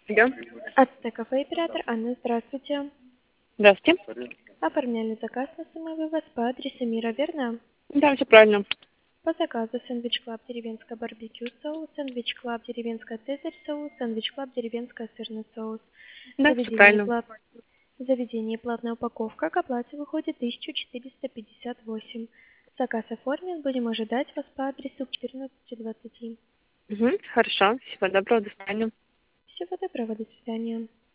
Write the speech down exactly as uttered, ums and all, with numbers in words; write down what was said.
Да. Ацтекафе оператор Анна, здравствуйте. Здравствуйте. Оформляли заказ на самовывоз по адресу Мира, верно? Да, все правильно. По заказу сэндвич клаб деревенское барбекю соус, сэндвич клаб деревенское цезарь соус, сэндвич клаб деревенское сырный соус. Да, все Заведение, правильно. плат... Заведение платная упаковка, к оплате выходит тысяча четыреста пятьдесят восемь. Заказ оформлен, будем ожидать вас по адресу четырнадцать двадцать. Угу, хорошо. Всего доброго, до свидания. Всего доброго, до свидания.